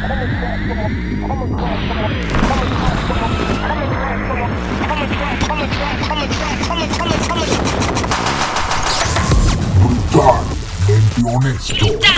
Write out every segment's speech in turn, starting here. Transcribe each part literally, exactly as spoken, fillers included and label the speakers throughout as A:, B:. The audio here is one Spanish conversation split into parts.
A: Brutalmente honesto.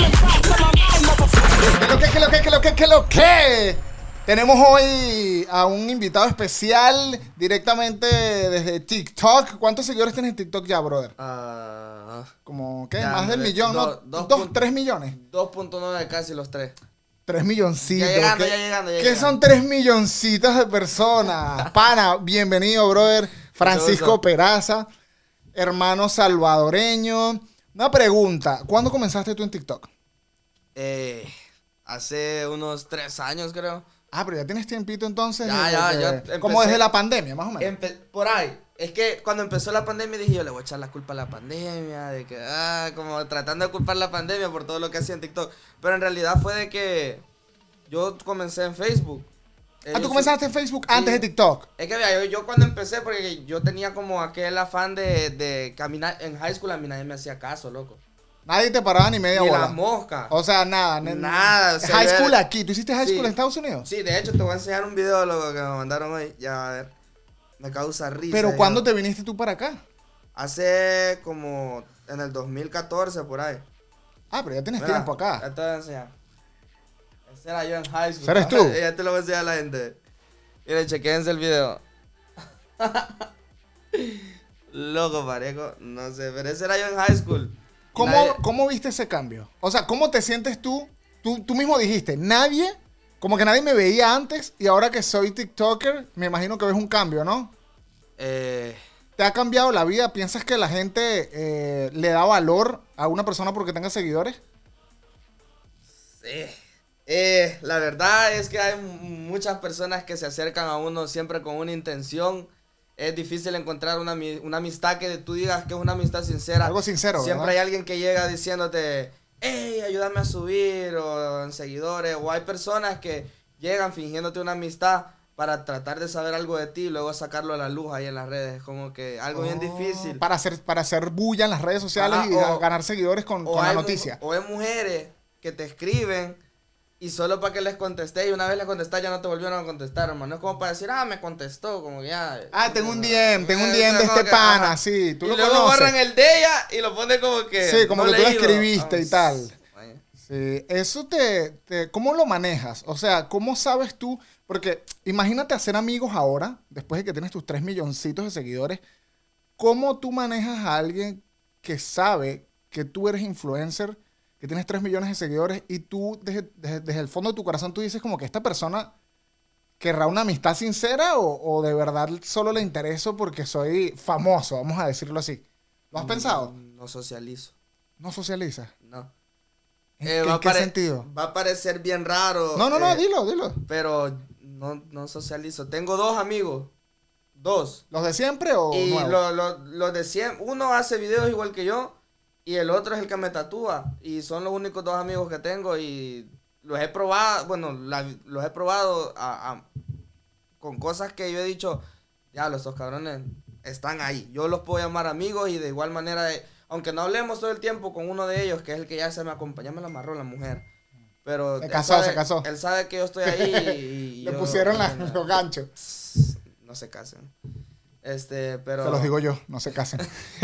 B: ¿Qué lo que, qué lo que, qué lo que, qué lo que? Tenemos hoy a un invitado especial directamente desde TikTok. ¿Cuántos seguidores tienes en TikTok ya, brother?
C: Uh,
B: Como, ¿qué?
C: ya,
B: Más del
C: do-
B: millón, ¿no?
C: do- dos
B: Dos,
C: punto-
B: tres millones.
C: dos punto nueve casi los tres.
B: Tres milloncitos.
C: Ya llegando,
B: ¿Qué,
C: ya llegando, ya
B: ¿qué
C: llegando.
B: son tres milloncitos de personas? Pana, bienvenido, brother. Francisco
C: gusto.
B: Peraza, hermano salvadoreño. Una pregunta, ¿cuándo comenzaste tú en TikTok?
C: Eh, hace unos tres años creo.
B: Ah, pero ya tienes tiempito entonces.
C: Ya,
B: desde
C: ya,
B: que-
C: yo empecé-
B: como desde la pandemia, más o menos.
C: Empe- por ahí. Es que cuando empezó la pandemia dije yo le voy a echar la culpa a la pandemia, de que, ah, como tratando de culpar la pandemia por todo lo que hacía en TikTok. Pero en realidad fue de que yo comencé en Facebook. Eh,
B: Ah, tú
C: yo
B: comenzaste
C: soy-
B: en Facebook
C: Sí.
B: antes de TikTok.
C: Es que vea, yo, yo cuando empecé, porque yo tenía como aquel afán de, de caminar en high school, a mí nadie me hacía caso, loco.
B: Nadie te paraba ni media
C: Ni
B: bola.
C: las moscas.
B: O sea, nada. ne-
C: Nada, o sea,
B: high
C: yo
B: school
C: era-
B: aquí. ¿Tú hiciste high
C: Sí.
B: school en Estados Unidos?
C: Sí, de hecho te voy a enseñar un video de lo que me mandaron hoy. Ya, a ver. Me causa risa.
B: Pero
C: yo.
B: ¿cuándo te viniste tú para acá?
C: Hace como en el dos mil catorce, por ahí.
B: Ah, pero ya tienes
C: Mira,
B: tiempo acá.
C: Ya te voy a enseñar. Ese era yo en high school.
B: ¿Ese eres tú?
C: Ya te lo voy a enseñar a la gente. Miren, chequense el video. Loco, parejo. No sé, pero ese era yo en high school. Y
B: ¿Cómo,
C: nadie-
B: ¿Cómo viste ese cambio? O sea, ¿cómo te sientes tú? Tú, tú mismo dijiste, nadie, como que nadie me veía antes y ahora que soy TikToker, me imagino que ves un cambio, ¿no?
C: Eh,
B: ¿Te ha cambiado la vida? ¿Piensas que la gente eh, le da valor a una persona porque tenga seguidores?
C: sí. Eh, la verdad es que hay m- muchas personas que se acercan a uno siempre con una intención. Es difícil encontrar una, ami- una amistad que tú digas que es una amistad sincera.
B: Algo sincero,
C: Siempre
B: ¿verdad?
C: hay alguien que llega diciéndote, hey, ayúdame a subir, o en seguidores, o hay personas que llegan fingiéndote una amistad para tratar de saber algo de ti y luego sacarlo a la luz ahí en las redes. Como que algo bien
B: Oh,
C: difícil.
B: Para hacer, para hacer bulla en las redes sociales
C: Ajá,
B: y
C: o-
B: ganar seguidores con,
C: O
B: con la
C: hay mu-
B: noticia.
C: O hay mujeres que te escriben y solo para que les contesté y una vez les contesté ya no te volvieron a contestar, hermano. Es como para decir, ah, me contestó, como que ya.
B: Ah, tengo un D M, tengo un
C: Eh,
B: D M de
C: como
B: este
C: que,
B: pana,
C: ajá.
B: sí, tú
C: y
B: lo
C: luego
B: conoces.
C: borran el de ella y lo pone como que.
B: Sí, como
C: no
B: que tú lo
C: leído.
B: escribiste y tal.
C: Ay.
B: Sí, eso te, te... ¿Cómo lo manejas? O sea, ¿cómo sabes tú? Porque imagínate hacer amigos ahora, después de que tienes tus tres milloncitos de seguidores. ¿Cómo tú manejas a alguien que sabe que tú eres influencer, que tienes tres millones de seguidores y tú desde, desde- desde el fondo de tu corazón tú dices como que esta persona querrá una amistad sincera o, o de verdad solo le intereso porque soy famoso, vamos a decirlo así? ¿Lo has pensado?
C: Mm, No socializo.
B: ¿No socializas?
C: No.
B: ¿En,
C: Eh,
B: qué-
C: va a
B: en qué
C: pare-
B: sentido?
C: Va a parecer bien raro.
B: No, no, no,
C: eh,
B: dilo, dilo.
C: Pero no, no socializo. Tengo dos amigos. Dos.
B: ¿Los de siempre o
C: Y
B: nuevos?
C: lo, lo, lo de siempre, uno hace videos igual que yo y el otro es el que me tatúa. Y son los únicos dos amigos que tengo y los he probado, bueno, la- los he probado a- a- con cosas que yo he dicho, ya, los dos cabrones están ahí. Yo los puedo llamar amigos y de igual manera, de- aunque no hablemos todo el tiempo con uno de ellos, que es el que ya se me acompaña, me la amarró la mujer. Pero
B: Se
C: él
B: casó,
C: sabe-
B: se casó.
C: Él sabe que yo estoy ahí y, y
B: Le
C: yo-
B: pusieron la-
C: no,
B: los ganchos.
C: no se casen. Este, pero...
B: Se los digo yo, no se casen.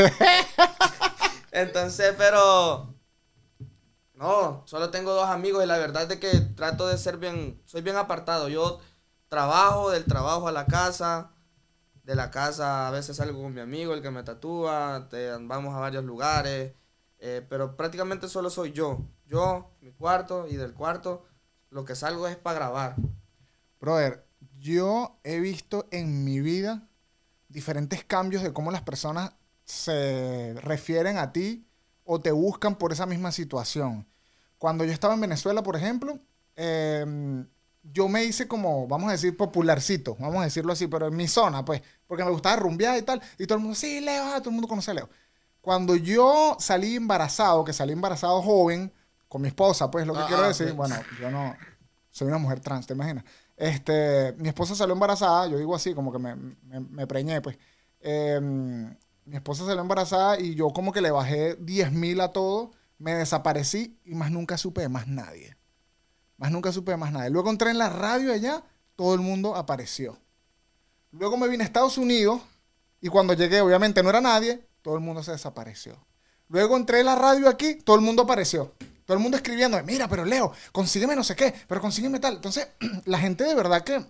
C: Entonces, pero... No, solo tengo dos amigos y la verdad es de que trato de ser bien... Soy bien apartado. Yo trabajo, del trabajo a la casa. De la casa a veces salgo con mi amigo, el que me tatúa. te- vamos a varios lugares. eh, pero prácticamente solo soy yo. Yo, mi cuarto y del cuarto lo que salgo es para grabar.
B: Brother, yo he visto en mi vida diferentes cambios de cómo las personas se refieren a ti o te buscan por esa misma situación. Cuando yo estaba en Venezuela, por ejemplo, eh, yo me hice como, vamos a decir, popularcito, vamos a decirlo así, pero en mi zona, pues, porque me gustaba rumbear y tal, y todo el mundo, sí, Leo, ah, todo el mundo conoce a Leo. Cuando yo salí embarazado, que salí embarazado joven, con mi esposa, pues, lo que
C: Ah,
B: quiero
C: ah,
B: decir,
C: ok.
B: bueno, yo no, soy una mujer trans, ¿te imaginas? Este, mi esposa salió embarazada, yo digo así, como que me, me, me preñé, pues. Eh, mi esposa salió embarazada y yo como que le bajé diez mil a todo, me desaparecí y más nunca supe de más nadie. Más nunca supe de más nada. Luego entré en la radio allá, todo el mundo apareció. Luego me vine a Estados Unidos y cuando llegué, obviamente no era nadie, todo el mundo se desapareció. Luego entré en la radio aquí, todo el mundo apareció. Todo el mundo escribiendo, mira, pero Leo, consígueme no sé qué, pero consígueme tal. Entonces, la gente de verdad que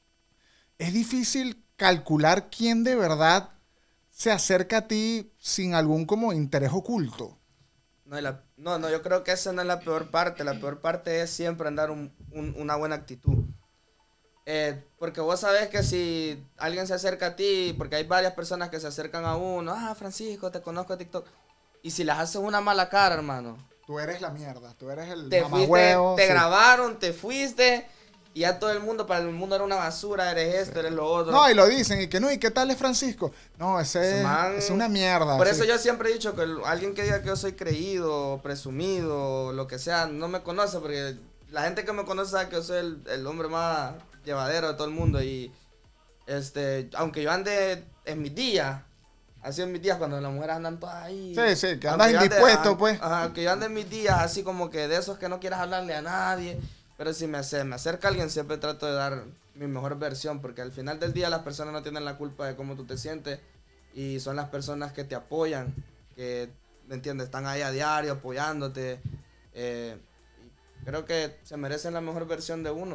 B: es difícil calcular quién de verdad se acerca a ti sin algún como interés oculto.
C: No, y la- no, no, yo creo que esa no es la peor parte. La peor parte es siempre andar un- un- una buena actitud. Eh, porque vos sabés que si alguien se acerca a ti, porque hay varias personas que se acercan a uno, ah, Francisco, te conozco de TikTok. Y si les haces una mala cara, hermano,
B: Tú eres la mierda, tú eres el
C: te fuiste,
B: mamahuevo.
C: te
B: sí.
C: grabaron, te fuiste, y ya todo el mundo, para el mundo era una basura, eres esto, eres lo otro.
B: No, y lo dicen, y que no, ¿y qué tal es Francisco? No, ese
C: Ese man-
B: es una mierda.
C: Por
B: sí.
C: eso yo siempre he dicho que el- alguien que diga que yo soy creído, presumido, lo que sea, no me conoce, porque la gente que me conoce sabe que yo soy el, el hombre más llevadero de todo el mundo. Y este, aunque yo ande en mis días, así en mis días cuando las mujeres andan todas ahí.
B: Sí, sí, que
C: aunque
B: andas
C: yo ande-
B: indispuesto,
C: ah,
B: pues.
C: Ajá, aunque yo ande en mis días, así como que de esos que no quieras hablarle a nadie. Pero si me, ace- me acerca alguien, siempre trato de dar mi mejor versión, porque al final del día las personas no tienen la culpa de cómo tú te sientes y son las personas que te apoyan, que, ¿me entiendes? Están ahí a diario apoyándote. eh, y creo que se merecen la mejor versión de uno.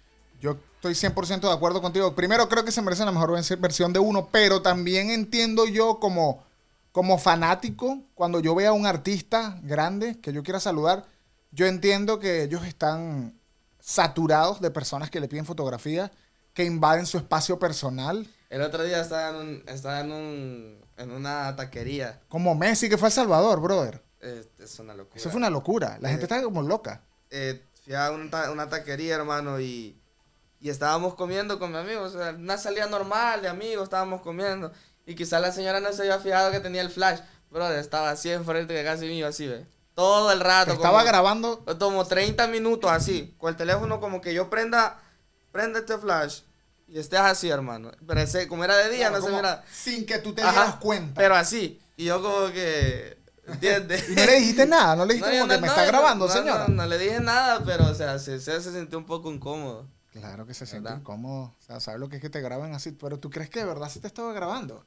B: Yo estoy cien por ciento de acuerdo contigo. Primero, creo que se merecen la mejor ven- versión de uno, pero también entiendo yo como, como fanático, cuando yo veo a un artista grande que yo quiera saludar, yo entiendo que ellos están saturados de personas que le piden fotografías, que invaden su espacio personal,
C: El otro día estaba en, un, estaba en, un, en una taquería.
B: como Messi que fue a El Salvador, brother.
C: Eh, es una locura.
B: Eso fue una locura. La
C: Eh,
B: gente está como loca.
C: eh, fui a un ta- una taquería, hermano, y, y estábamos comiendo con mi amigo, o sea, una salida normal de amigos, estábamos comiendo, y quizás la señora no se había fijado que tenía el flash, brother, estaba así enfrente de casi mío, así, ve, todo el rato.
B: Estaba
C: como,
B: grabando.
C: como treinta minutos así, con el teléfono como que yo prenda, prenda este flash, y estés así, hermano, pero ese, como era de día,
B: Claro,
C: no se
B: como
C: mira,
B: sin que tú te
C: Ajá,
B: dieras cuenta.
C: pero así, y yo como que, ¿entiendes?
B: Y no le dijiste nada, no le dijiste
C: No, yo
B: como que
C: no-
B: me
C: no,
B: está
C: no,
B: grabando,
C: no,
B: señora.
C: No, no le dije nada, pero, o sea, se, se, se sintió un poco incómodo.
B: Claro que se siente
C: ¿Verdad?
B: incómodo. O sea, sabes lo que es que te graben así. Pero tú crees que de verdad sí te estaba grabando.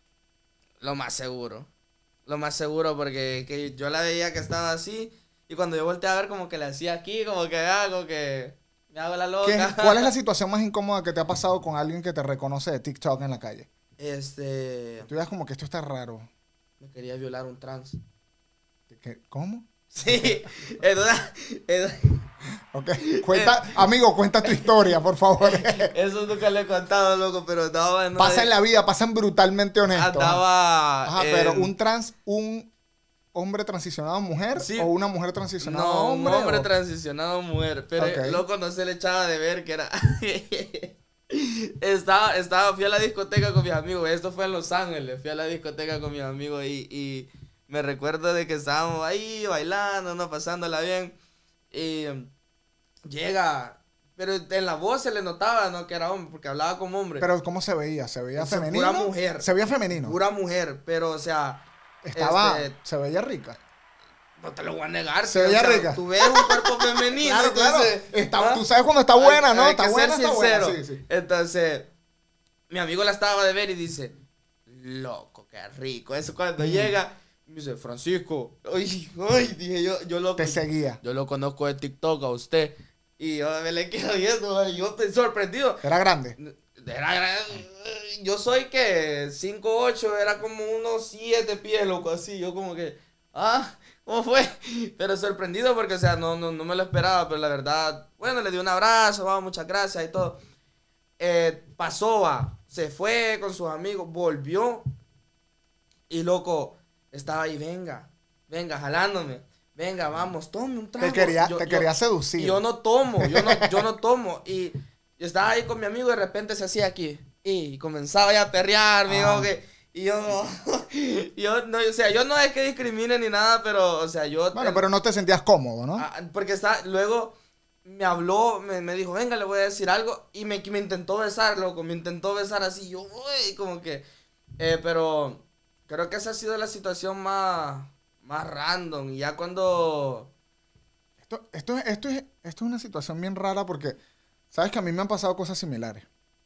C: Lo más seguro. Lo más seguro, porque que yo la veía que estaba así, y cuando yo volteé a ver, como que le hacía aquí, como que hago que me hago la
B: ¿Qué
C: loca.
B: es- ¿Cuál es la situación más incómoda que te ha pasado con alguien que te reconoce de TikTok en la calle?
C: Este.
B: Tú digas como que esto está raro.
C: Me quería violar un trans.
B: ¿Qué- ¿Cómo?
C: Sí, en una- en-
B: Ok. Cuenta, amigo, cuenta tu historia, por favor.
C: eso nunca le he contado, loco, pero estaba en una
B: Pasa
C: de-
B: en la vida, pasan brutalmente honestos.
C: Andaba.
B: Ajá,
C: en-
B: pero un trans, un hombre transicionado a mujer
C: Sí.
B: o una mujer transicionada a
C: No,
B: hombre.
C: un hombre
B: o-
C: transicionado a mujer. Pero
B: Ok.
C: loco no se le echaba de ver que era. estaba, estaba, fui a la discoteca con mis amigos. Esto fue en Los Ángeles. Fui a la discoteca con mis amigos y, y me recuerdo de que estábamos ahí bailando, no pasándola bien. Y llega. Pero en la voz se le notaba, ¿no? Que era hombre, porque hablaba como hombre.
B: Pero ¿cómo se veía? ¿Se veía
C: O sea,
B: femenino?
C: pura mujer.
B: Se veía femenino.
C: Pura mujer, pero o sea.
B: Estaba,
C: este,
B: se veía rica.
C: no te lo voy a negar.
B: Se
C: tío,
B: veía
C: o sea,
B: rica.
C: Tú ves un cuerpo femenino.
B: Claro, claro.
C: entonces,
B: Está-
C: ¿ah?
B: tú sabes cuando está buena,
C: Hay-
B: ¿no?
C: hay
B: Está
C: que
B: buena,
C: ser
B: está buena.
C: sincero.
B: Sí, sí.
C: Entonces, mi amigo la estaba de ver y dice, loco, qué rico. Eso cuando
B: Mm.
C: llega, me dice, Francisco, ay, ay, dije yo, yo lo,
B: Te seguía.
C: yo lo conozco de TikTok a usted. Y yo me le quedo viendo, y yo estoy sorprendido.
B: Era grande.
C: Era, era- yo soy que cinco ocho, era como unos siete pies, loco, así. Yo como que, ah, ¿cómo fue? Pero sorprendido porque, o sea, no, no, no me lo esperaba, pero la verdad, bueno, le di un abrazo, va, muchas gracias y todo. Eh, pasó, va, se fue con sus amigos, volvió y, loco, estaba ahí, venga, venga, jalándome. Venga, vamos, tome un trago.
B: Te quería,
C: Yo-
B: te
C: yo-
B: quería seducir.
C: y yo no tomo, yo no, yo no tomo. Y yo estaba ahí con mi amigo y de repente se hacía aquí. Y comenzaba ya a perrear, mi
B: Ah.
C: hijo, que. Y yo, yo no, o sea, yo no es que discrimine ni nada, pero, o sea, yo.
B: Bueno, pero no te sentías cómodo, ¿no?
C: Ah, porque está, luego me habló, me, me dijo, venga, le voy a decir algo. Y me, me intentó besar, loco, me intentó besar así. Yo, uy, como que. Eh, pero creo que esa ha sido la situación más, más random. Y ya cuando.
B: Esto, esto, es- esto, es, esto esto es una situación bien rara porque, sabes que a mí me han pasado cosas similares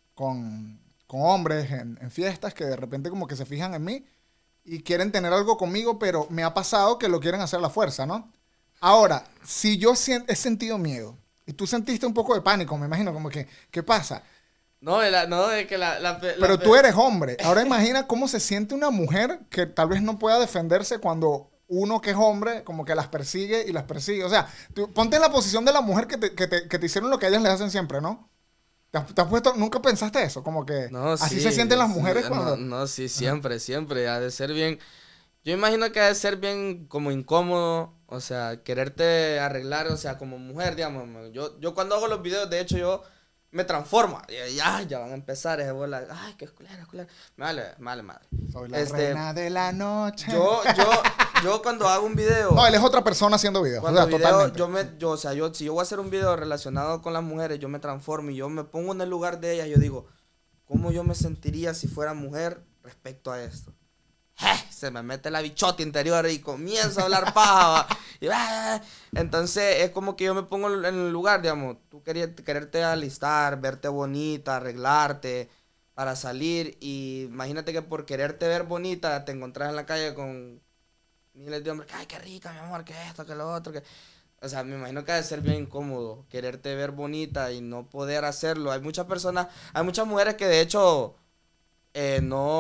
B: con, con hombres en, en fiestas que de repente como que se fijan en mí y quieren tener algo conmigo, pero me ha pasado que lo quieren hacer a la fuerza, ¿no? Ahora, si yo sien- he sentido miedo y tú sentiste un poco de pánico, me imagino, como que, ¿qué pasa?
C: No, de la- no, es que la... la, pe- la
B: Pero
C: pe-
B: tú eres hombre. Ahora imagina cómo se siente una mujer que tal vez no pueda defenderse cuando uno que es hombre como que las persigue y las persigue. O sea, tú, ponte en la posición de la mujer que te, que te, que te hicieron lo que ellas les hacen siempre, ¿no? ¿Te has, te has puesto, nunca pensaste eso? Como que
C: No,
B: así
C: sí,
B: se sienten las
C: sí,
B: mujeres
C: no,
B: cuando...
C: no, sí, siempre, siempre, ha de ser bien, yo imagino que ha de ser bien como incómodo, o sea, quererte arreglar, o sea, como mujer, digamos, man, yo, yo cuando hago los videos, de hecho, yo me transformo, y ya, ya van a empezar esa bola, ay, qué culera, culera, me vale, me vale madre.
B: Soy la
C: Este,
B: reina de la noche.
C: yo, yo, yo cuando hago un video,
B: No, él es otra persona haciendo videos.
C: cuando
B: O sea,
C: video,
B: totalmente.
C: yo me, yo, o sea, yo, si yo voy a hacer un video relacionado con las mujeres, yo me transformo y yo me pongo en el lugar de ellas, yo digo, ¿cómo yo me sentiría si fuera mujer respecto a esto? ¡Eh! Se me mete la bichota interior y comienzo a hablar paja. ¿va? Y, ¡ah! Entonces es como que yo me pongo en el lugar, digamos, tú querías, quererte alistar, verte bonita, arreglarte para salir y imagínate que por quererte ver bonita te encontrás en la calle con miles de hombres, que, ay, qué rica, mi amor, que esto, que lo otro, que... O sea, me imagino que ha de ser bien incómodo quererte ver bonita y no poder hacerlo. Hay muchas personas, hay muchas mujeres que de hecho eh,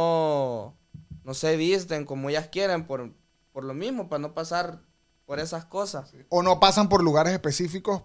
C: no, no se visten como ellas quieren por, por lo mismo, para no pasar por esas cosas.
B: O no pasan por lugares específicos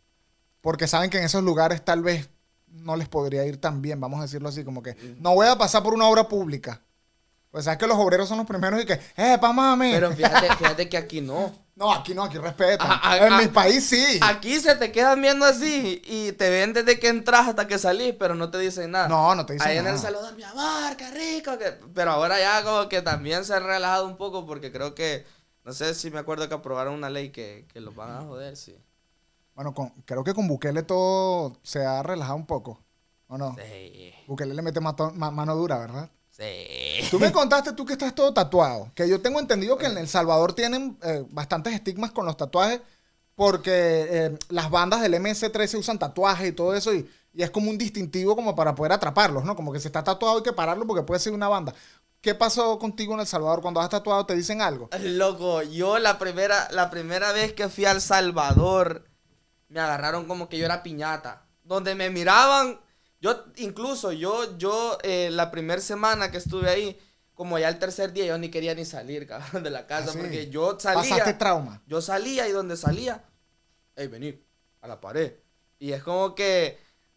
B: porque saben que en esos lugares tal vez no les podría ir tan bien, vamos a decirlo así, como que no voy a pasar por una obra pública. Pues sabes que los obreros son los primeros y que, ¡eh, pa' mami!
C: Pero fíjate, fíjate que aquí no.
B: No, aquí no, aquí respetan.
C: A- a-
B: en
C: a-
B: mi país sí.
C: Aquí se te quedan viendo así y te ven desde que entras hasta que salís, pero no te dicen nada.
B: No, no te dicen
C: Ahí en
B: nada.
C: El Salvador, mi amor, qué rico. que- Pero ahora ya como que también se ha relajado un poco porque creo que, no sé si me acuerdo que aprobaron una ley que, que los van a joder, sí.
B: Bueno, con- creo que con Bukele todo se ha relajado un poco, ¿o no?
C: Sí,
B: Bukele le mete mato- ma- mano dura, ¿verdad?
C: sí.
B: Tú me contaste tú que estás todo tatuado, que yo tengo entendido que en El Salvador tienen eh, bastantes estigmas con los tatuajes porque eh, las bandas del M S trece usan tatuajes y todo eso y, y es como un distintivo como para poder atraparlos, ¿no? Como que si está tatuado hay que pararlo porque puede ser una banda. ¿Qué pasó contigo en El Salvador? Cuando has tatuado te dicen algo.
C: Loco, yo la primera, la primera vez que fui a El Salvador, me agarraron como que yo era piñata. Donde me miraban, yo incluso, yo, yo, eh, la primera semana que estuve ahí, como ya el tercer día, yo ni quería ni salir, cabrón, de la casa,
B: Así.
C: porque yo salía.
B: Pasaste trauma.
C: Yo salía y donde salía, hey, vení, a la pared. Y es como que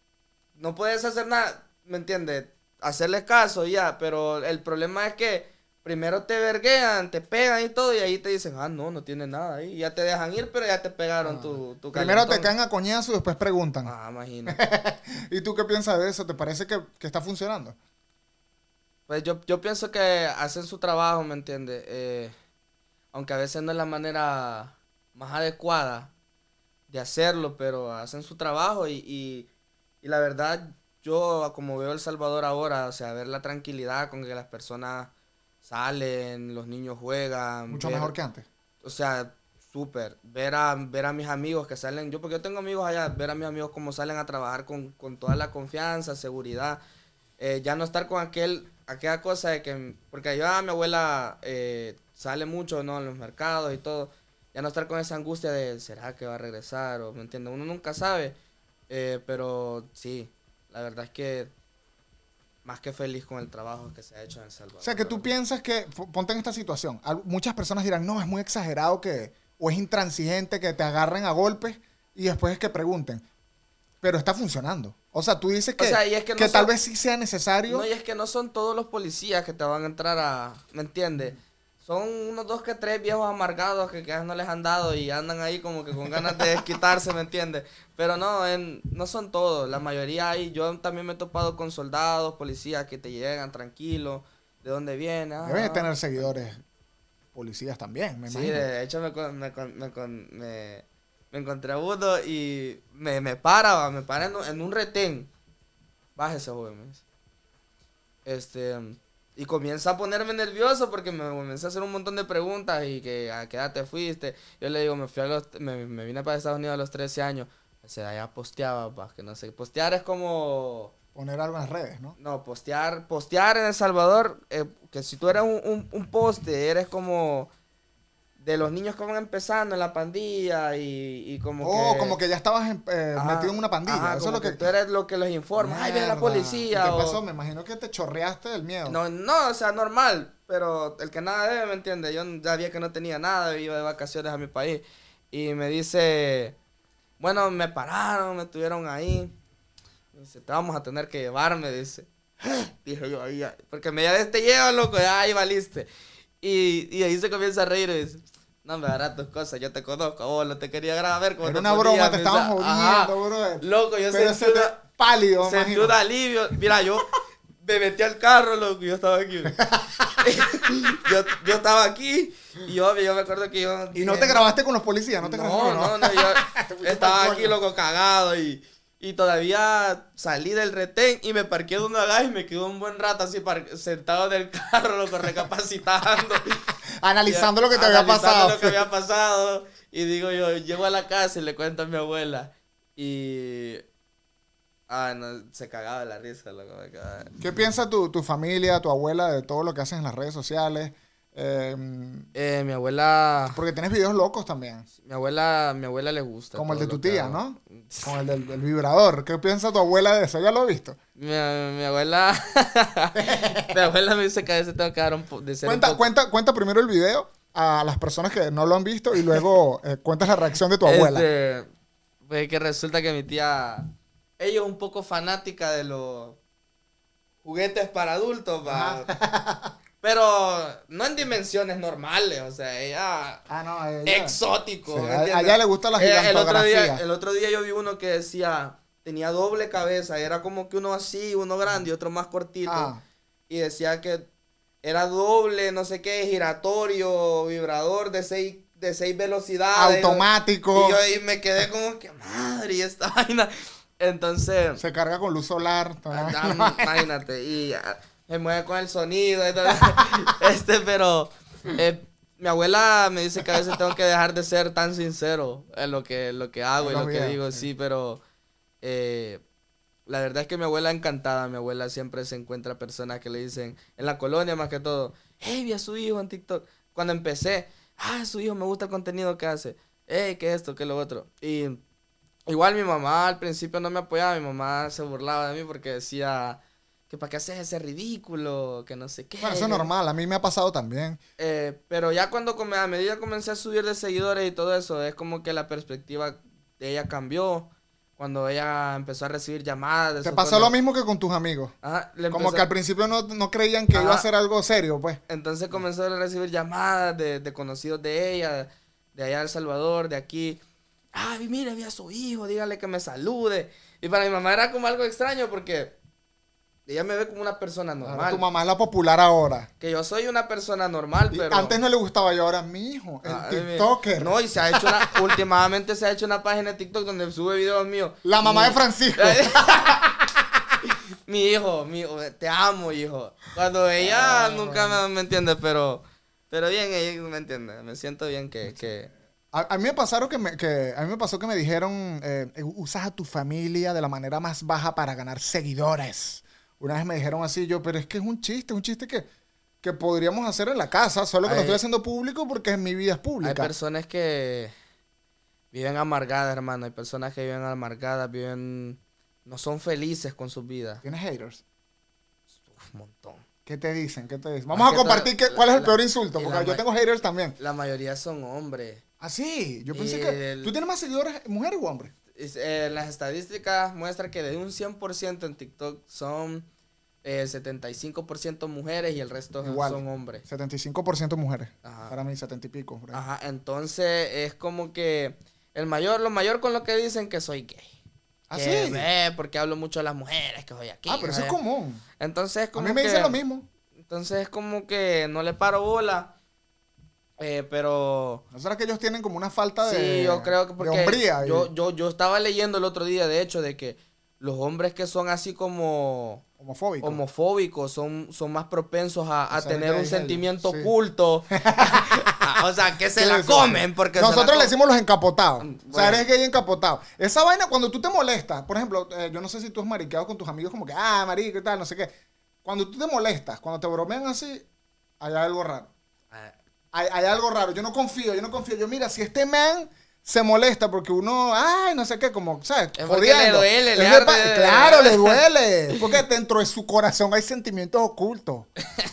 C: no puedes hacer nada, ¿me entiendes? Hacerles caso ya, pero el problema es que primero te verguean, te pegan y todo, y ahí te dicen, ah, no, no tiene nada ahí. Y ya te dejan ir, pero ya te pegaron
B: Ah.
C: tu, tu
B: Primero te
C: calentón.
B: caen a coñazo y después preguntan.
C: Ah, imagínate.
B: ¿Y tú qué piensas de eso? ¿Te parece que, que está funcionando?
C: Pues yo, yo pienso que hacen su trabajo, ¿me entiendes? Eh, aunque a veces no es la manera más adecuada de hacerlo, pero hacen su trabajo y, y, y la verdad, yo como veo El Salvador ahora, o sea, ver la tranquilidad con que las personas salen, los niños juegan.
B: Mucho
C: ver-
B: mejor que antes.
C: O sea, súper. Ver a, ver a mis amigos que salen, yo porque yo tengo amigos allá, ver a mis amigos cómo salen a trabajar con, con toda la confianza, seguridad. Eh, ya no estar con aquel, aquella cosa de que, porque yo a mi abuela eh, sale mucho, ¿no? En los mercados y todo. Ya no estar con esa angustia de, ¿será que va a regresar? O, ¿me entiendes? Uno nunca sabe. Eh, pero sí, la verdad es que más que feliz con el trabajo que se ha hecho en El Salvador.
B: O sea, que tú
C: ¿verdad?
B: piensas que, p- ponte en esta situación, al- muchas personas dirán, no, es muy exagerado que, o es intransigente que te agarren a golpes y después es que pregunten. Pero está funcionando. O sea, tú dices que,
C: O sea, y es que no
B: que tal
C: son-
B: vez sí sea necesario.
C: No, y es que no son todos los policías que te van a entrar a... ¿Me entiendes? Son unos dos que tres viejos amargados que quizás no les han dado y andan ahí como que con ganas de desquitarse, ¿me entiendes? Pero no, en, no son todos. La mayoría hay... Yo también me he topado con soldados, policías que te llegan tranquilos. ¿De dónde vienen? Ah,
B: Deben de tener seguidores policías también, me
C: sí,
B: imagino.
C: de hecho me, con- me, con- me, con- me, me encontré a uno y me, me para, va, me para en, un- en un retén. Bájese, joven, me dice. Este, y comienza a ponerme nervioso porque me comienza a hacer un montón de preguntas y que a qué edad te fuiste. Yo le digo, me fui a los, me, me vine para Estados Unidos a los trece años. O sea, ya posteaba, pa, que no sé. Postear es como...
B: Poner algo en las redes, ¿no?
C: No, postear, postear en El Salvador, eh, que si tú eres un, un, un poste, eres como de los niños que van empezando en la pandilla y, y como
B: oh,
C: que...
B: como que ya estabas en- eh,
C: Ajá,
B: metido en una pandilla.
C: ajá,
B: Eso es
C: como
B: lo que...
C: que tú eres lo que los informa. Ay, viene la
B: Mierda.
C: policía.
B: ¿Y qué
C: o-
B: pasó? Me imagino que te chorreaste del miedo.
C: No, no, o sea, normal, pero el que nada debe, ¿me entiende? Yo sabía que no tenía nada, iba de vacaciones a mi país. Y me dice, bueno, me pararon, me tuvieron ahí. Me dice, te vamos a tener que llevar, me dice. Dije yo, ahí, ya, porque me ya te llevo, loco, ya ahí valiste. Y, y ahí se comienza a reír y dice, no me harás tus cosas, yo te conozco, vos no te quería grabar como
B: Era
C: te
B: una
C: ponía,
B: broma, te
C: me
B: estaban
C: dice,
B: jodiendo,
C: ajá.
B: bro.
C: Loco, yo
B: Pero
C: sentí
B: se te...
C: una-
B: pálido,
C: Sentí
B: imagino.
C: un alivio. Mira, yo me metí al carro, loco, yo estaba aquí. yo, yo estaba aquí y yo, yo me acuerdo que yo...
B: Y no
C: dije,
B: te grabaste con los policías, no te
C: no,
B: grabaste.
C: no, no, yo
B: Te fuiste
C: estaba
B: pa'l
C: aquí,
B: coño.
C: loco, cagado y, y todavía salí del retén y me parqué de una gas y me quedé un buen rato así par- sentado en el carro, loco, recapacitando.
B: Analizando lo que te
C: Analizando
B: había pasado.
C: lo que había pasado. Y digo yo, llego a la casa y le cuento a mi abuela. Y... Ah, no, se cagaba de la risa, loco, me cagaba.
B: ¿Qué piensa tu, tu familia, tu abuela de todo lo que haces en las redes sociales? Eh,
C: Eh, mi abuela...
B: porque tienes videos locos también.
C: Mi abuela, mi abuela le gusta.
B: Como el
C: todo
B: de tu
C: lo que
B: tía,
C: hago.
B: ¿no? Con el del, del vibrador. ¿Qué piensa tu abuela de eso? ¿Ya lo he visto?
C: Mi, mi abuela... mi abuela me dice que a veces tengo que dar un po- de ser un
B: Cuenta,
C: poco-
B: cuenta, cuenta primero el video a las personas que no lo han visto y luego eh, cuentas la reacción de tu abuela.
C: Este, pues que resulta que mi tía... Ella es un poco fanática de los juguetes para adultos, va. Pero no en dimensiones normales, o sea, ella...
B: Ah, no, ella-
C: Exótico,
B: Sí,
C: ¿me
B: a, a
C: entiendes?
B: ella le gusta la
C: Eh, el otro día,
B: gigantografía.
C: el otro día yo vi uno que decía, tenía doble cabeza, era como que uno así, uno grande y otro más cortito.
B: Ah.
C: Y decía que era doble, no sé qué, giratorio, vibrador de seis, de seis velocidades.
B: Automático.
C: Y yo ahí me quedé como que madre, y esta vaina. Entonces,
B: Se carga con luz solar.
C: ah, imagínate, y ah, se mueve con el sonido. Y todo. este, pero eh, mi abuela me dice que a veces tengo que dejar de ser tan sincero en lo que, en lo que hago y
B: Los
C: lo que
B: videos,
C: digo,
B: sí.
C: sí, pero eh, la verdad es que mi abuela encantada, mi abuela siempre se encuentra personas que le dicen, en la colonia más que todo, hey, vi a su hijo en TikTok. Cuando empecé, ah, su hijo, me gusta el contenido que hace, hey, que esto, que lo otro. Y igual mi mamá al principio no me apoyaba, mi mamá se burlaba de mí porque decía que para qué haces ese ridículo, que no sé qué.
B: Bueno, eso es normal. A mí me ha pasado también.
C: Eh, pero ya cuando come- a medida que comencé a subir de seguidores y todo eso, es como que la perspectiva de ella cambió. Cuando ella empezó a recibir llamadas. de
B: Te
C: esos
B: pasó
C: cuando-
B: lo mismo que con tus amigos.
C: Ajá, le
B: Como
C: empezó-
B: que al principio no, no creían que
C: Ajá.
B: iba a ser algo serio, pues.
C: Entonces comenzó a recibir llamadas de, de conocidos de ella, de allá de El Salvador, de aquí. Ay, mire, vi a su hijo, dígale que me salude. Y para mi mamá era como algo extraño porque ella me ve como una persona
B: Ahora
C: normal.
B: tu mamá es la popular ahora.
C: Que yo soy una persona normal,
B: Y
C: pero...
B: antes no le gustaba y ahora mi hijo, el
C: Ah, mi-
B: TikToker.
C: No, y se ha hecho una... últimamente se ha hecho una página de TikTok donde sube videos míos.
B: La mamá
C: Y-
B: de Francisco.
C: Mi hijo, mi hijo, te amo, hijo. Cuando ella
B: Ah,
C: nunca me, me entiende, pero... Pero bien, ella me entiende. Me siento bien que... que
B: A, a mí me pasaron que me, que a mí me pasó que me dijeron eh, usas a tu familia de la manera más baja para ganar seguidores. Una vez me dijeron así yo, pero es que es un chiste, un chiste que, que podríamos hacer en la casa, solo que lo
C: Hay-
B: estoy haciendo público porque en mi vida es
C: hay
B: pública.
C: personas que viven amargadas, hermano. Hay personas que viven amargadas, viven... No son felices con sus vidas.
B: ¿Tienes haters?
C: Uf, un montón.
B: ¿Qué te dicen? ¿Qué te dicen?
C: Más
B: Vamos a
C: que
B: compartir
C: todo,
B: qué- cuál es el
C: la-
B: peor insulto,
C: y
B: porque
C: la
B: yo
C: ma-
B: tengo haters también.
C: La mayoría son hombres.
B: Ah, sí, yo pensé
C: Y
B: que
C: el-
B: tú tienes más seguidores mujeres o hombres.
C: Es- eh, las estadísticas muestran que de un cien por ciento en TikTok son eh, setenta y cinco por ciento mujeres y el resto
B: Igual.
C: son hombres.
B: setenta y cinco por ciento mujeres.
C: Ajá.
B: Para mí, setenta y pico. por ahí.
C: Ajá, entonces es como que el mayor, lo mayor con lo que dicen que soy gay.
B: ¿Ah,
C: Que
B: sí?
C: ve, porque hablo mucho de las mujeres, que soy aquí.
B: Ah, pero eso es
C: allá.
B: común.
C: Entonces es
B: A
C: como
B: mí me
C: que-
B: dicen lo mismo.
C: Entonces es como que no le paro bola, eh, pero...
B: ¿No será que ellos tienen como una falta de,
C: Sí, yo creo que
B: de
C: porque
B: hombría? y
C: yo, yo, yo estaba leyendo el otro día, de hecho, de que los hombres que son así como...
B: Homofóbicos.
C: homofóbicos, son, son más propensos a, a
B: O sea,
C: tener
B: que
C: un
B: hay-
C: sentimiento
B: sí.
C: oculto. O sea, que se
B: Sí,
C: la
B: sí,
C: comen
B: sí.
C: porque se
B: Nosotros
C: la
B: le
C: comen.
B: decimos los encapotados.
C: Mm,
B: O sea,
C: bueno.
B: eres gay encapotado. Esa vaina, cuando tú te molestas, por ejemplo, eh, yo no sé si tú has mariqueado con tus amigos como que, ah, marico y tal, no sé qué. Cuando tú te molestas, cuando te bromean así, hay algo raro.
C: Ah,
B: Hay, hay algo raro. Yo no confío, yo no confío. Yo, mira, si este man se molesta porque uno, ay, no sé qué, como, ¿sabes?
C: Es porque le duele,
B: Es
C: le
B: de
C: arde.
B: pa- Claro, le duele. Porque dentro de su corazón hay sentimientos ocultos.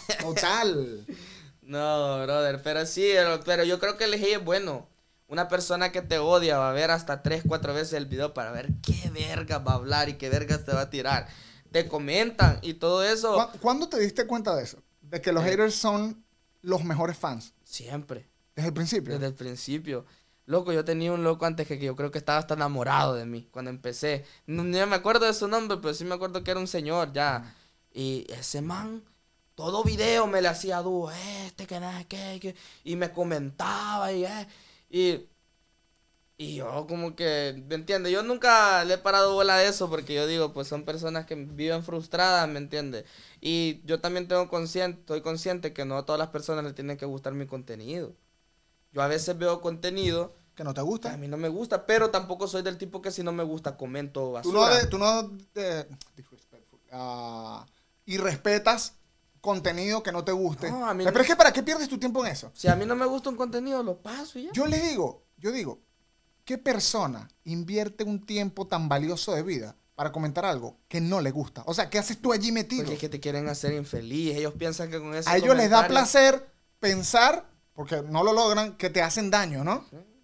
B: Total.
C: No, brother, pero sí, pero, pero yo creo que el hate es bueno. Una persona que te odia va a ver hasta tres, cuatro veces el video para ver qué verga va a hablar y qué vergas te va a tirar. Te comentan y todo eso.
B: ¿Cu- ¿Cuándo te diste cuenta de eso? De que los
C: Eh.
B: haters son los mejores fans.
C: Siempre,
B: Desde el principio.
C: desde el principio. Loco, yo tenía un loco antes que yo creo que estaba hasta enamorado de mí cuando empecé. No, ni me acuerdo de su nombre, pero sí me acuerdo que era un señor ya. Y ese man, todo video me le hacía dúo, este, que nada, que, que, y me comentaba y, eh, y, y yo como que, ¿me entiendes? Yo nunca le he parado bola a eso porque yo digo, pues son personas que viven frustradas, ¿me entiendes? Y yo también tengo consciente, estoy consciente que no a todas las personas les tiene que gustar mi contenido. Yo a veces veo contenido
B: ¿Que no te
C: que a
B: gusta?
C: mí no me gusta, pero tampoco soy del tipo que si no me gusta comento
B: Tú no,
C: basura.
B: de, tú no de- disrespectful, ah, y respetas contenido que no te guste.
C: No, a mí
B: Pero
C: no-
B: es que ¿para qué pierdes tu tiempo en eso?
C: Si a mí no me gusta un contenido, lo paso y ya.
B: Yo les digo, yo digo, ¿qué persona invierte un tiempo tan valioso de vida para comentar algo que no le gusta? O sea, ¿qué haces tú allí metido?
C: Porque es que te quieren hacer infeliz. Ellos piensan que con eso.
B: A ellos les da placer pensar, porque no lo logran, que te hacen daño, ¿no?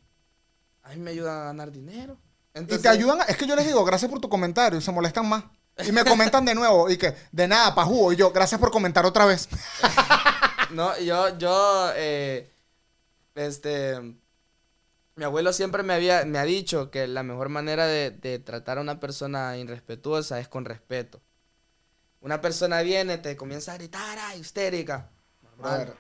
C: A mí me ayudan a ganar dinero.
B: Y
C: Entonces,
B: te ayudan, a- es que yo les digo, gracias por tu comentario, y se molestan más. Y me comentan de nuevo, y que, de nada, pa' jugo, y yo, gracias por comentar otra vez.
C: No, yo, yo, eh, este, mi abuelo siempre me había, me ha dicho que la mejor manera de, de tratar a una persona irrespetuosa es con respeto. Una persona viene, te comienza a gritar, ah, histérica. Normal,
B: Brother,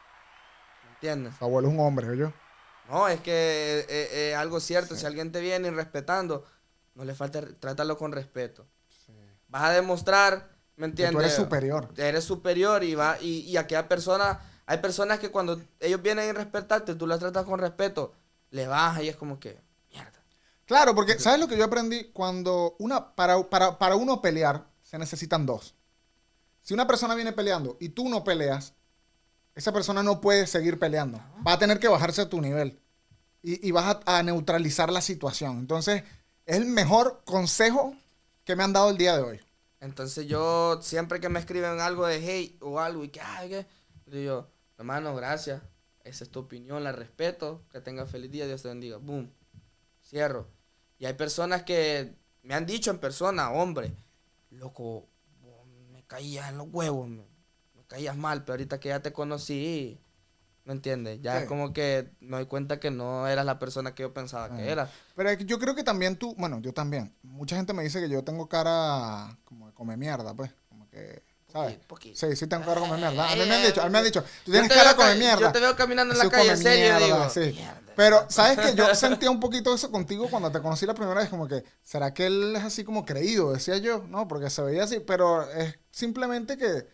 C: ¿me entiendes?
B: su abuelo es un hombre, oye.
C: No, es que es, es- es algo cierto. Si alguien te viene irrespetando, no le falta, trátalo con respeto. Vas a demostrar, ¿me
B: Que
C: entiendes?
B: tú eres superior.
C: Eres superior y va y, y aquella persona, hay personas que cuando ellos vienen a respetarte, tú las tratas con respeto, le bajas y es como que, mierda.
B: Claro, porque, ¿sabes lo que yo aprendí? Cuando una, para, para, para uno pelear, se necesitan dos. Si una persona viene peleando y tú no peleas, esa persona no puede seguir peleando. Va a tener que bajarse a tu nivel. Y, y vas a, a neutralizar la situación. Entonces, es el mejor consejo que me han dado el día de hoy.
C: Entonces yo, siempre que me escriben algo de hate o algo y que, ay, que, digo, hermano, gracias. Esa es tu opinión, la respeto. Que tenga feliz día, Dios te bendiga. Boom. Cierro. Y hay personas que me han dicho en persona, hombre, loco, vos me caías en los huevos, me, me caías mal, pero ahorita que ya te conocí, ¿me entiendes? Ya
B: Sí.
C: es como que me doy cuenta que no eras la persona que yo pensaba
B: Ajá.
C: que era.
B: Pero es que yo creo que también tú, bueno, yo también. Mucha gente me dice que yo tengo cara como de come mierda, pues. Como que, ¿sabes?
C: Poquito, poquito.
B: Sí, sí tengo cara de come mierda. A mí
C: Ay,
B: me han
C: ay,
B: dicho, a mí me han dicho, tú
C: Yo
B: tienes
C: te
B: cara
C: veo
B: de come
C: ca-
B: mierda.
C: Yo te veo caminando en la
B: Eso
C: calle
B: come
C: serio y
B: mierda,
C: digo,
B: sí.
C: mierda.
B: Pero, ¿sabes qué? Yo sentía un poquito eso contigo cuando te conocí la primera vez, como que, ¿será que él es así como creído? Decía yo, no, porque se veía así, pero es simplemente que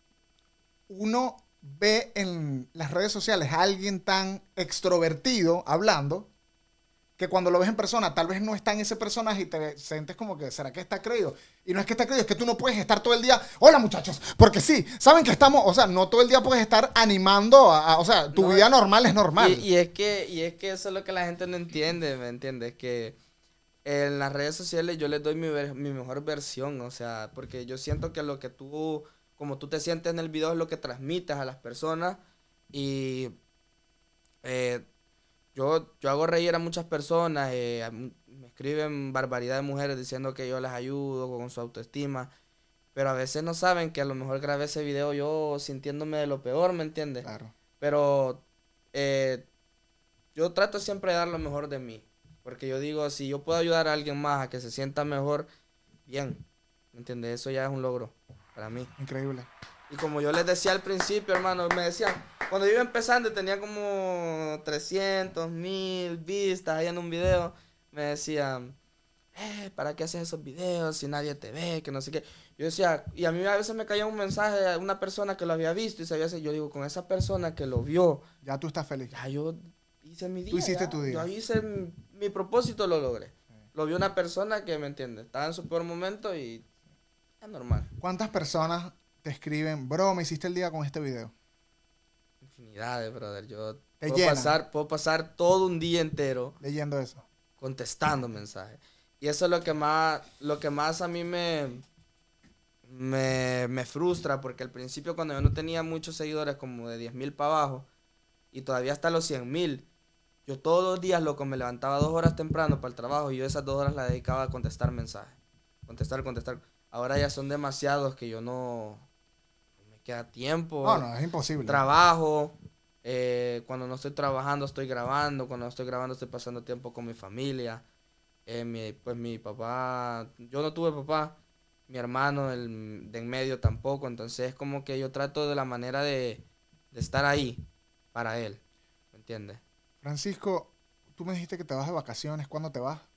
B: uno ve en las redes sociales a alguien tan extrovertido hablando, que cuando lo ves en persona tal vez no está en ese personaje y te sientes como que, ¿será que está creído? Y no es que está creído, es que tú no puedes estar todo el día, hola muchachos, porque sí, saben que estamos, o sea, no todo el día puedes estar animando, a, a- o sea, tu
C: No,
B: vida normal es normal.
C: Y, y es que, y es que eso es lo que la gente no entiende, ¿me entiendes? Que en las redes sociales yo les doy mi, ver- mi mejor versión, o sea, porque yo siento que lo que tú, como tú te sientes en el video es lo que transmites a las personas y eh, yo, yo hago reír a muchas personas, eh, a mu- me escriben barbaridad de mujeres diciendo que yo las ayudo con su autoestima, pero a veces no saben que a lo mejor grabé ese video yo sintiéndome de lo peor, ¿me entiendes?
B: Claro.
C: Pero eh, yo trato siempre de dar lo mejor de mí. Porque yo digo, si yo puedo ayudar a alguien más a que se sienta mejor, bien. ¿Me entiendes? Eso ya es un logro para mí.
B: Increíble.
C: Y como yo les decía al principio, hermano, me decían, cuando yo iba empezando y tenía como trescientos mil vistas ahí en un video, me decían, eh, ¿para qué haces esos videos si nadie te ve? Que no sé qué. Yo decía, y a mí a veces me caía un mensaje de una persona que lo había visto y sabía, yo digo, con esa persona que lo vio,
B: Ya tú estás feliz.
C: ya yo hice mi día.
B: Tú hiciste
C: ya.
B: tu día.
C: Yo hice mi, mi propósito, lo logré. Sí. Lo vio una persona que, ¿me entiende? Estaba en su peor momento y es normal.
B: ¿Cuántas personas te escriben, bro, me hiciste el día con este video?
C: Infinidades, brother. Yo
B: te
C: puedo pasar, puedo pasar todo un día entero
B: leyendo eso,
C: contestando mensajes. Y eso es lo que más, lo que más a mí me, me, me frustra, porque al principio cuando yo no tenía muchos seguidores, como de diez mil para abajo, y todavía hasta los cien mil, yo todos los días, loco, me levantaba dos horas temprano para el trabajo y yo esas dos horas las dedicaba a contestar mensajes. Contestar, contestar. Ahora ya son demasiados que yo no, no me queda tiempo.
B: No, no, es imposible.
C: Trabajo. Eh, cuando no estoy trabajando estoy grabando. Cuando no estoy grabando estoy pasando tiempo con mi familia. Eh, mi, pues mi papá, yo no tuve papá. Mi hermano el de en medio tampoco. Entonces es como que yo trato de la manera de, de estar ahí para él. ¿Me entiendes?
B: Francisco, tú me dijiste que te vas de vacaciones. ¿Cuándo te vas?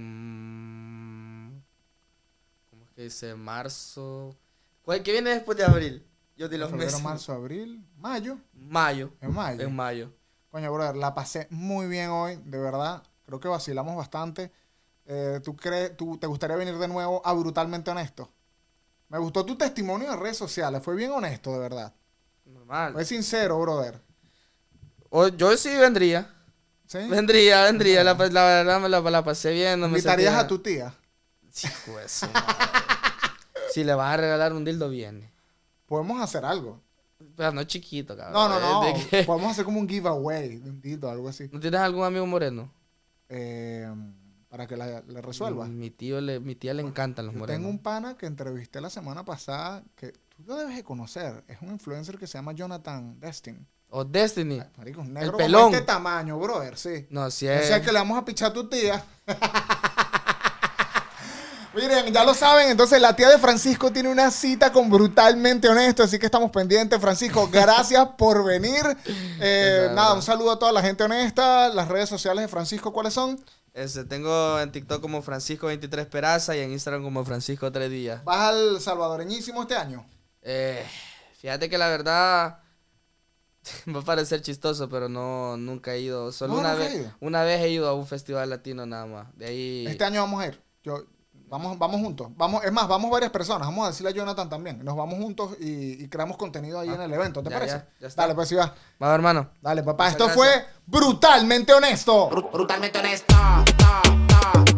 C: En... ¿Cómo es que dice? Marzo. ¿Cuál que viene después de abril? Yo di los
B: Febrero,
C: meses.
B: marzo, abril, mayo.
C: Mayo.
B: En mayo.
C: En mayo.
B: Coño, brother, la pasé muy bien hoy, de verdad. Creo que vacilamos bastante. Eh, ¿tú, crees, ¿Tú te gustaría venir de nuevo a Brutalmente Honesto? Me gustó tu testimonio en redes sociales. Fue bien honesto, de verdad.
C: Normal.
B: Fue sincero, brother.
C: O, yo sí vendría.
B: ¿Sí?
C: Vendría, vendría. La, la verdad me la, la pasé bien. No me
B: ¿Invitarías
C: sentía...
B: a tu tía?
C: Hijo de su madre. Si le vas a regalar un dildo, viene.
B: Podemos hacer algo.
C: Pero no chiquito, cabrón.
B: No, no, no.
C: ¿De qué?
B: Podemos hacer como un giveaway de un dildo, algo así.
C: ¿No tienes algún amigo moreno?
B: Eh, para que la, le resuelva.
C: Mi tío le, mi tía le encantan los
B: Yo
C: morenos.
B: tengo un pana que entrevisté la semana pasada que tú lo debes de conocer. Es un influencer que se llama Jonathan Destin.
C: O Destiny.
B: Ay, marico, un negro
C: El pelón.
B: como este tamaño, brother, sí.
C: No, si
B: Ese
C: es...
B: es el que le vamos a pichar a tu tía. Miren, ya lo saben, entonces la tía de Francisco tiene una cita con Brutalmente Honesto, así que estamos pendientes. Francisco, gracias por venir. Eh,
C: Exacto.
B: nada, un saludo a toda la gente honesta. Las redes sociales de Francisco, ¿cuáles son?
C: Este, tengo en TikTok como Francisco veintitrés Peraza y en Instagram como Francisco tres días.
B: ¿Vas al salvadoreñísimo este año?
C: Eh, fíjate que la verdad va a parecer chistoso, pero no, nunca he ido. Solo
B: No,
C: una
B: nunca
C: vez,
B: he ido.
C: una vez he ido a un festival latino nada más. De ahí.
B: Este año vamos a ir. Yo, vamos, vamos juntos. Vamos, es más, vamos varias personas. Vamos a decirle a Jonathan también. Nos vamos juntos y, y creamos contenido ahí
C: Ah,
B: en el evento. ¿Te
C: ya,
B: parece?
C: ya, ya está.
B: Dale, pues sí va.
C: Va, hermano.
B: Dale, papá.
C: Muchas
B: Esto
C: gracias.
B: fue Brutalmente Honesto.
A: Brutalmente honesto.